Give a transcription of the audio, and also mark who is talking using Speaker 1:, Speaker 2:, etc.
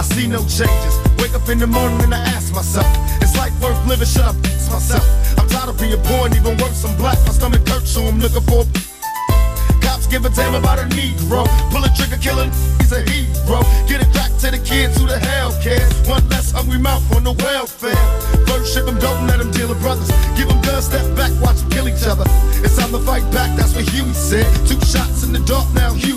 Speaker 1: see no changes. Wake up in the morning and I ask myself, is life worth living? Should I myself? I'm tired of being poor and even worse, I'm black. My stomach hurts, so I'm looking for cops give a damn about a Negro. Pull a trigger, kill him, he's a hero. Get it back to the kids who the hell cares. One less hungry mouth on the welfare. First ship them, don't let them deal with brothers. Give them guns, step back, watch them kill each other. It's time to fight back, that's what Huey said. 2 shots in the dark, now Huey